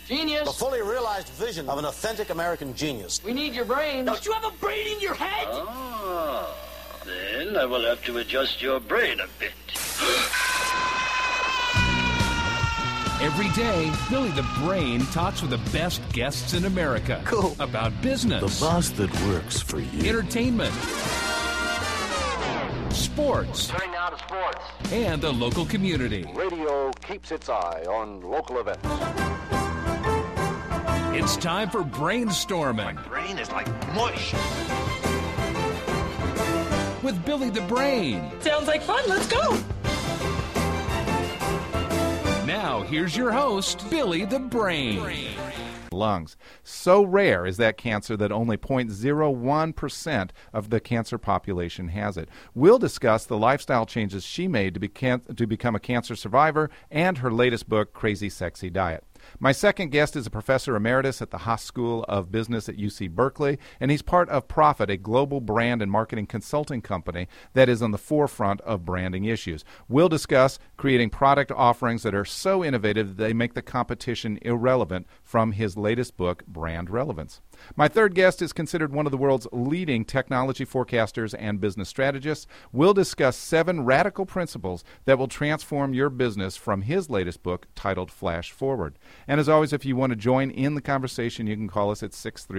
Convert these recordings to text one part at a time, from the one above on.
Genius. The fully realized vision of an authentic American genius. We need your brain. Don't you have a brain in your head? Ah, then I will have to adjust your brain a bit. Every day, Billy the Brain talks with the best guests in America. Cool. About business. The boss that works for you. Entertainment. Sports. Turning now to sports. And the local community. Radio keeps its eye on local events. It's time for Brainstorming. My brain is like mush. With Billy the Brain. Sounds like fun. Let's go. Now, here's your host, Billy the Brain. Lungs. So rare is that cancer that only 0.01% of the cancer population has it. We'll discuss the lifestyle changes she made to become a cancer survivor and her latest book, Crazy Sexy Diet. My second guest is a professor emeritus at the Haas School of Business at UC Berkeley, and he's part of Profit, a global brand and marketing consulting company that is on the forefront of branding issues. We'll discuss creating product offerings that are so innovative that they make the competition irrelevant from his latest book, Brand Relevance. My third guest is considered one of the world's leading technology forecasters and business strategists. We'll discuss 7 radical principles that will transform your business from his latest book titled Flash Forward. And as always, if you want to join in the conversation, you can call us at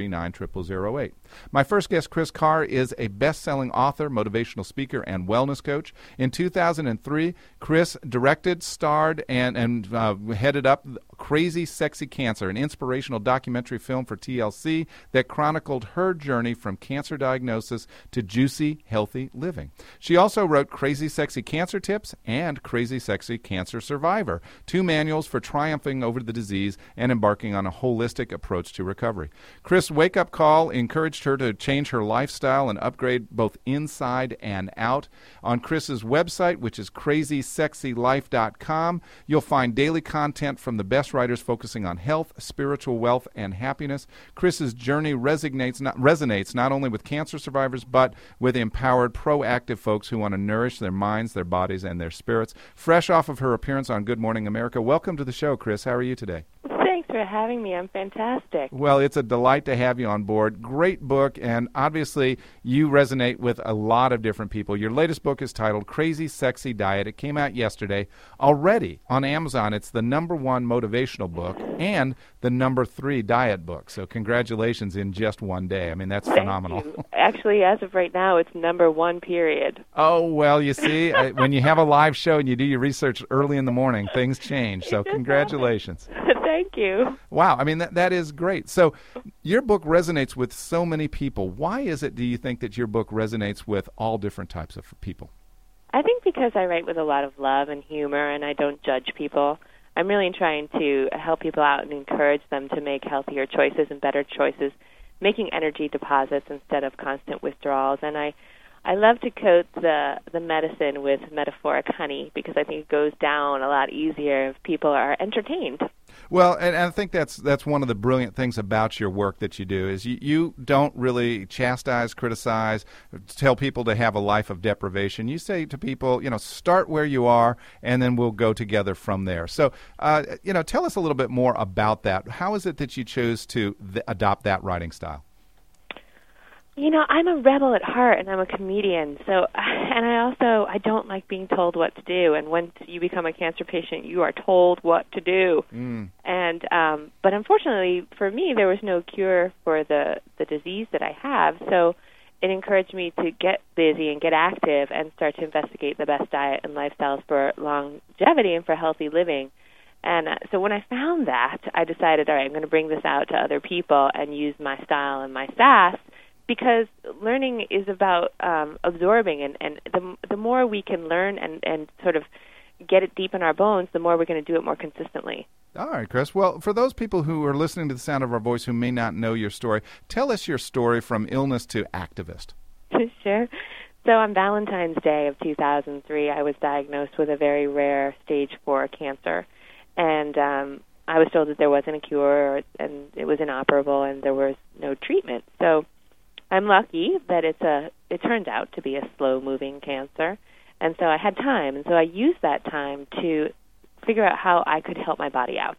639-0008. My first guest, Chris Carr, is a best-selling author, motivational speaker, and wellness coach. In 2003, Chris directed, starred, and headed up Crazy Sexy Cancer, an inspirational documentary film for TLC that chronicled her journey from cancer diagnosis to juicy, healthy living. She also wrote Crazy Sexy Cancer Tips and Crazy Sexy Cancer Survivor, 2 manuals for triumphing over the disease and embarking on a holistic approach to recovery. Chris' wake-up call encouraged her to change her lifestyle and upgrade both inside and out. On Chris's website, which is crazysexylife.com, you'll find daily content from the best writers focusing on health, spiritual wealth, and happiness. Chris's journey resonates not only with cancer survivors, but with empowered, proactive folks who want to nourish their minds, their bodies, and their spirits. Fresh off of her appearance on Good Morning America, welcome to the show, Chris. How are you today? Thanks for having me. I'm fantastic. Well, it's a delight to have you on board. Great book, and obviously you resonate with a lot of different people. Your latest book is titled Crazy Sexy Diet. It came out yesterday. Already on Amazon, it's the #1 motivational book and the #3 diet book. So congratulations in just one day. I mean, that's phenomenal. Thank you. Actually, as of right now, it's #1, period. Oh, well, you see, when you have a live show and you do your research early in the morning, things change. So congratulations. Thank you. Wow. I mean, that is great. So your book resonates with so many people. Why is it, do you think, that your book resonates with all different types of people? I think because I write with a lot of love and humor, and I don't judge people. I'm really trying to help people out and encourage them to make healthier choices and better choices, making energy deposits instead of constant withdrawals. And I love to coat the medicine with metaphoric honey because I think it goes down a lot easier if people are entertained. Well, and I think that's one of the brilliant things about your work that you do is you don't really chastise, criticize, tell people to have a life of deprivation. You say to people, start where you are, and then we'll go together from there. So, tell us a little bit more about that. How is it that you chose to adopt that writing style? I'm a rebel at heart, and I'm a comedian. So, and I don't like being told what to do. And once you become a cancer patient, you are told what to do. And but unfortunately, for me, there was no cure for the disease that I have. So, it encouraged me to get busy and get active and start to investigate the best diet and lifestyles for longevity and for healthy living. And so when I found that, I decided, all right, I'm going to bring this out to other people and use my style and my sass. Because learning is about absorbing, and the more we can learn and sort of get it deep in our bones, the more we're going to do it more consistently. All right, Chris. Well, for those people who are listening to the sound of our voice who may not know your story, tell us your story from illness to activist. Sure. So on Valentine's Day of 2003, I was diagnosed with a very rare stage 4 cancer. And I was told that there wasn't a cure and it was inoperable and there was no treatment. So I'm lucky that it turned out to be a slow-moving cancer, and so I had time. And so I used that time to figure out how I could help my body out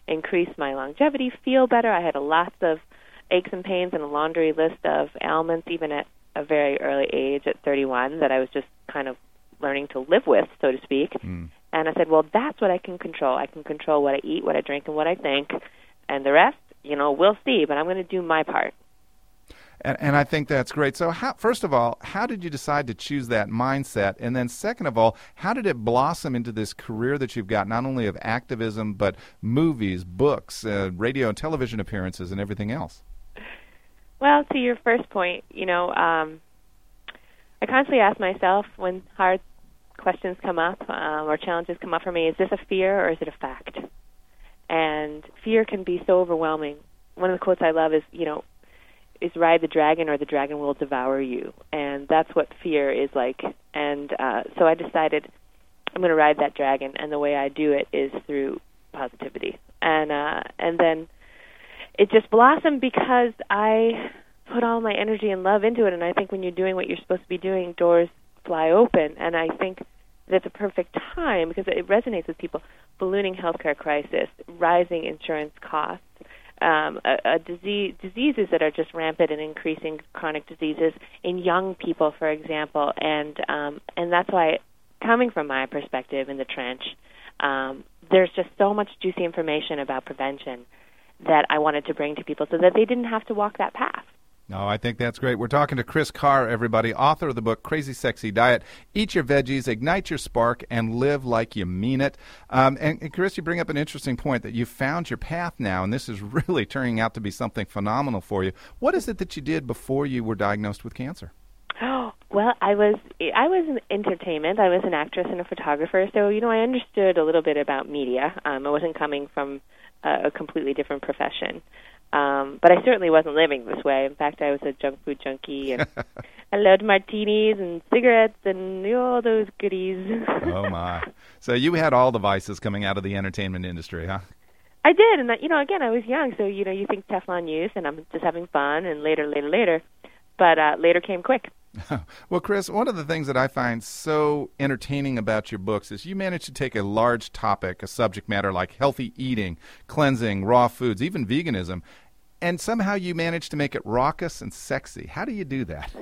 increase my longevity, feel better. I had lots of aches and pains and a laundry list of ailments, even at a very early age, at 31, that I was just kind of learning to live with, so to speak. And I said, well, that's what I can control. I can control what I eat, what I drink, and what I think. And the rest, we'll see, but I'm going to do my part. And I think that's great. So first of all, how did you decide to choose that mindset? And then second of all, how did it blossom into this career that you've got, not only of activism, but movies, books, radio and television appearances, and everything else? Well, to your first point, I constantly ask myself when hard questions come up or challenges come up for me, is this a fear or is it a fact? And fear can be so overwhelming. One of the quotes I love is, is ride the dragon or the dragon will devour you. And that's what fear is like. And so I decided I'm going to ride that dragon, and the way I do it is through positivity. And then it just blossomed because I put all my energy and love into it. And I think when you're doing what you're supposed to be doing, doors fly open. And I think that's a perfect time because it resonates with people. Ballooning healthcare crisis, rising insurance costs, diseases that are just rampant and increasing, chronic diseases in young people, for example, and that's why, coming from my perspective in the trench, there's just so much juicy information about prevention that I wanted to bring to people so that they didn't have to walk that path. No, I think that's great. We're talking to Kris Carr, everybody, author of the book Crazy Sexy Diet. Eat your veggies, ignite your spark, and live like you mean it. And Kris, you bring up an interesting point that you found your path now, and this is really turning out to be something phenomenal for you. What is it that you did before you were diagnosed with cancer? Oh, well, I was in entertainment. I was an actress and a photographer, so I understood a little bit about media. I wasn't coming from a completely different profession. But I certainly wasn't living this way. In fact, I was a junk food junkie, and I loved martinis and cigarettes and all those goodies. Oh, my. So you had all the vices coming out of the entertainment industry, huh? I did, and again, I was young, so, you think Teflon youth, and I'm just having fun, and later. But later came quick. Well, Kris, one of the things that I find so entertaining about your books is you manage to take a large topic, a subject matter like healthy eating, cleansing, raw foods, even veganism, and somehow you manage to make it raucous and sexy. How do you do that?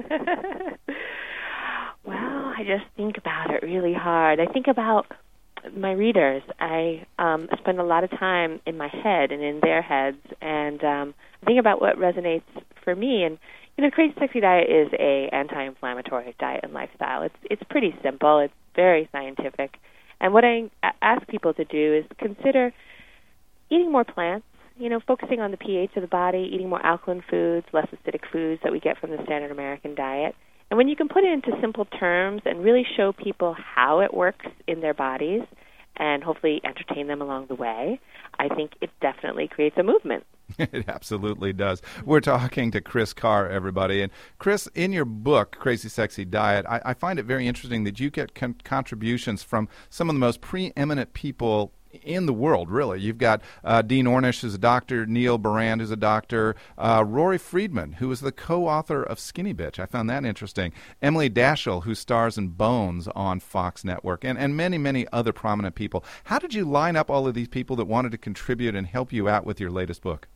Well, I just think about it really hard. I think about my readers. I spend a lot of time in my head and in their heads, and I think about what resonates for me. And Crazy Sexy Diet is a anti-inflammatory diet and lifestyle. It's pretty simple. It's very scientific. And what I ask people to do is consider eating more plants, focusing on the pH of the body, eating more alkaline foods, less acidic foods that we get from the standard American diet. And when you can put it into simple terms and really show people how it works in their bodies and hopefully entertain them along the way, I think it definitely creates a movement. It absolutely does. We're talking to Kris Carr, everybody. And Kris, in your book, Crazy Sexy Diet, I find it very interesting that you get contributions from some of the most preeminent people in the world, really. You've got Dean Ornish, who's a doctor, Neil Barand, who's a doctor, Rory Friedman, who is the co-author of Skinny Bitch. I found that interesting. Emily Daschle, who stars in Bones on Fox Network, and many, many other prominent people. How did you line up all of these people that wanted to contribute and help you out with your latest book?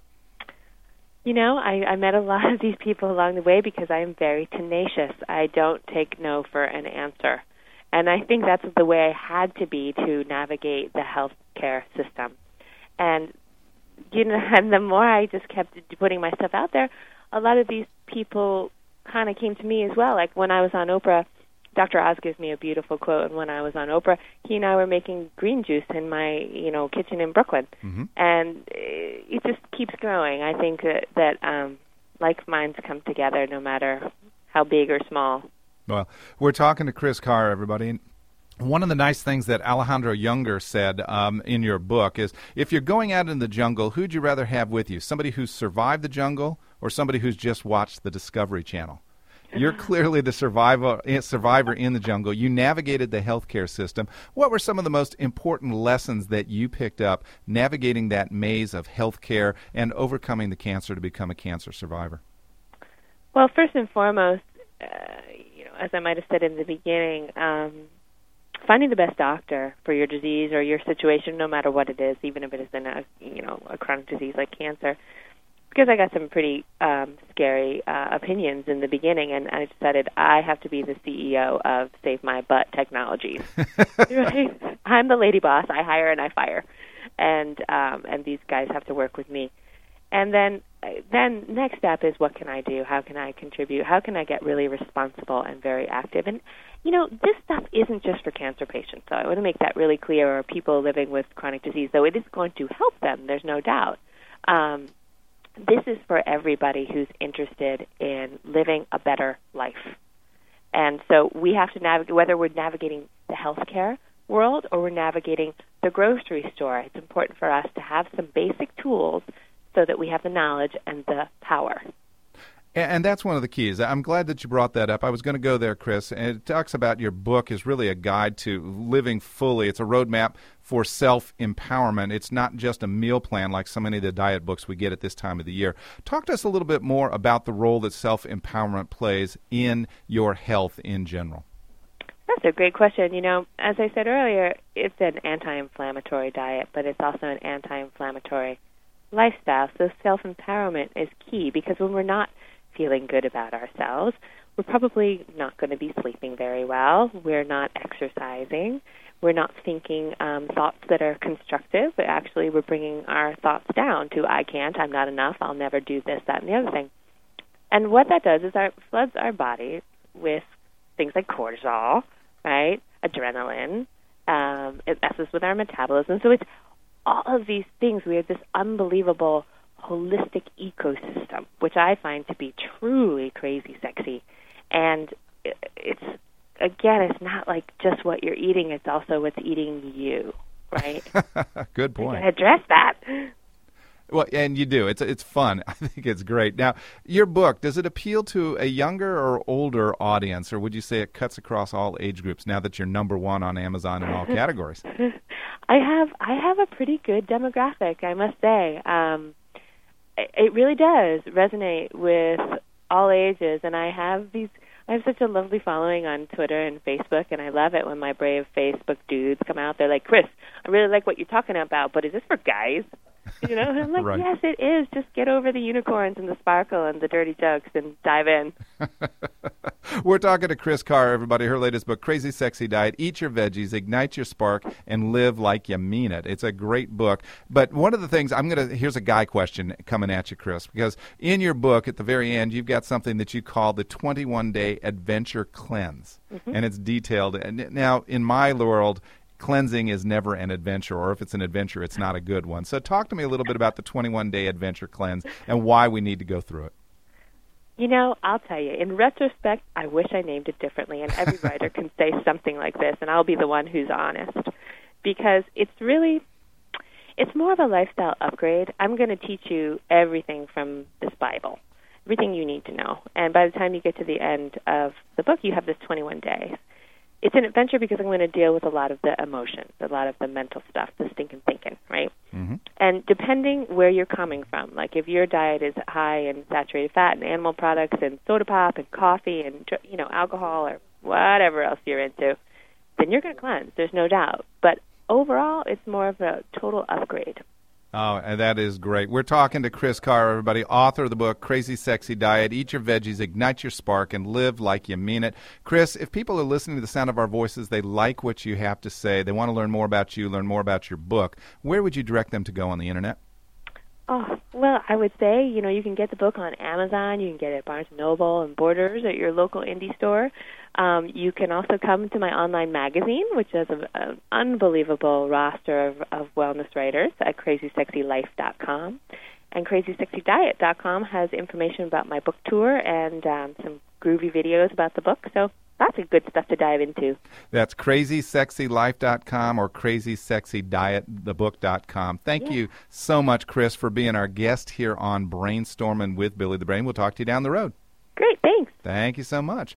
I met a lot of these people along the way because I am very tenacious. I don't take no for an answer. And I think that's the way I had to be to navigate the healthcare system. And, and the more I just kept putting myself out there, a lot of these people kind of came to me as well. Like when I was on Oprah, Dr. Oz gives me a beautiful quote, and when I was on Oprah, he and I were making green juice in my, kitchen in Brooklyn. Mm-hmm. And it just keeps growing. I think that like minds come together no matter how big or small. Well, we're talking to Kris Carr, everybody. One of the nice things that Alejandro Younger said in your book is, if you're going out in the jungle, who'd you rather have with you? Somebody who's survived the jungle or somebody who's just watched the Discovery Channel? You're clearly the survivor in the jungle. You navigated the healthcare system. What were some of the most important lessons that you picked up navigating that maze of healthcare and overcoming the cancer to become a cancer survivor? Well, first and foremost, as I might have said in the beginning, finding the best doctor for your disease or your situation, no matter what it is, even if it isn't a chronic disease like cancer. Because I got some pretty scary opinions in the beginning, and I decided I have to be the CEO of Save My Butt Technologies. Right? I'm the lady boss. I hire and I fire, and these guys have to work with me. And then next step is, what can I do? How can I contribute? How can I get really responsible and very active? And this stuff isn't just for cancer patients. So I want to make that really clear, or people living with chronic disease. Though it is going to help them, there's no doubt. This is for everybody who's interested in living a better life. And so we have to navigate, whether we're navigating the healthcare world or we're navigating the grocery store, it's important for us to have some basic tools so that we have the knowledge and the power. And that's one of the keys. I'm glad that you brought that up. I was going to go there, Chris. And it talks about your book is really a guide to living fully. It's a roadmap for self-empowerment. It's not just a meal plan like so many of the diet books we get at this time of the year. Talk to us a little bit more about the role that self-empowerment plays in your health in general. That's a great question. As I said earlier, it's an anti-inflammatory diet, but it's also an anti-inflammatory lifestyle. So self-empowerment is key, because when we're not feeling good about ourselves, we're probably not going to be sleeping very well. We're not exercising. We're not thinking thoughts that are constructive. But actually, we're bringing our thoughts down to, I can't, I'm not enough, I'll never do this, that, and the other thing. And what that does is floods our body with things like cortisol, right, adrenaline. It messes with our metabolism. So it's all of these things. We have this unbelievable holistic ecosystem, which I find to be truly crazy sexy. And it's not like just what you're eating, it's also what's eating you, right? Good point. You can address that. Well, and you do. It's fun. I think it's great. Now, your book, does it appeal to a younger or older audience, or would you say it cuts across all age groups now that you're number one on Amazon in all categories? I have a pretty good demographic, I must say. It really does resonate with all ages, and I have such a lovely following on Twitter and Facebook, and I love it when my brave Facebook dudes come out. They're like, Chris, I really like what you're talking about, but is this for guys? And I'm like, right. Yes, it is. Just get over the unicorns and the sparkle and the dirty jokes and dive in. We're talking to Kris Carr, everybody. Her latest book, Crazy Sexy Diet. Eat your veggies, ignite your spark, and live like you mean it. It's a great book. But one of the things, here's a guy question coming at you, Chris, because in your book, at the very end, you've got something that you call the 21-day adventure cleanse. Mm-hmm. And it's detailed. And now, in my world, cleansing is never an adventure, or if it's an adventure, it's not a good one. So talk to me a little bit about the 21-day adventure cleanse and why we need to go through it. I'll tell you, in retrospect, I wish I named it differently, and every writer can say something like this, and I'll be the one who's honest, because it's more of a lifestyle upgrade. I'm going to teach you everything from this Bible, everything you need to know, and by the time you get to the end of the book, you have this 21 days. It's an adventure because I'm going to deal with a lot of the emotions, a lot of the mental stuff, the stinking thinking, right? Mm-hmm. And depending where you're coming from, like if your diet is high in saturated fat and animal products and soda pop and coffee and alcohol or whatever else you're into, then you're going to cleanse. There's no doubt. But overall, it's more of a total upgrade. Oh, and that is great. We're talking to Kris Carr, everybody, author of the book, Crazy Sexy Diet. Eat your veggies, ignite your spark, and live like you mean it. Chris, if people are listening to the sound of our voices, they like what you have to say, they want to learn more about you, learn more about your book, where would you direct them to go on the Internet? Oh, well, I would say, you can get the book on Amazon. You can get it at Barnes & Noble and Borders at your local indie store. You can also come to my online magazine, which has an unbelievable roster of wellness writers at crazysexylife.com. And crazysexydiet.com has information about my book tour and some groovy videos about the book. So lots of good stuff to dive into. That's crazysexylife.com or crazysexydietthebook.com. Thank you so much, Chris, for being our guest here on Brainstorming with Billy the Brain. We'll talk to you down the road. Great, thanks. Thank you so much.